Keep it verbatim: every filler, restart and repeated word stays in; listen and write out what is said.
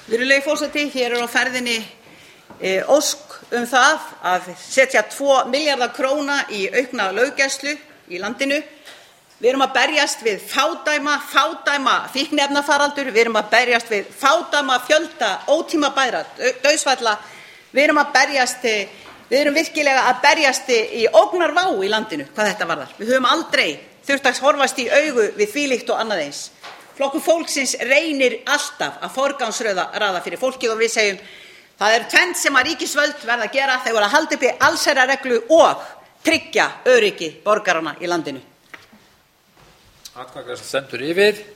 Virðulegi forseti, hér er á ferðinni e, ósk um það að setja tvo milljarða króna í aukna löggæslu í landinu. Við erum að berjast við fádæma, fádæma fíkniefnafaraldur, við erum að berjast við fádæma fjölda ótímabæra dauðsfalla, við erum að berjast, við erum virkilega að berjast í ógnarvá í landinu hvað þetta varðar. Við höfum aldrei þurft að horfast í augu við þvílíkt og annað eins. Flokkur fólksins reynir alltaf að forgangsraða fyrir fólkið og við segjum það er tvennt sem að ríkisvöld verða að gera, þau verða að halda uppi allsherjarreglu og tryggja öryggi borgaranna í landinu. Atkvæðagreiðsla stendur yfir.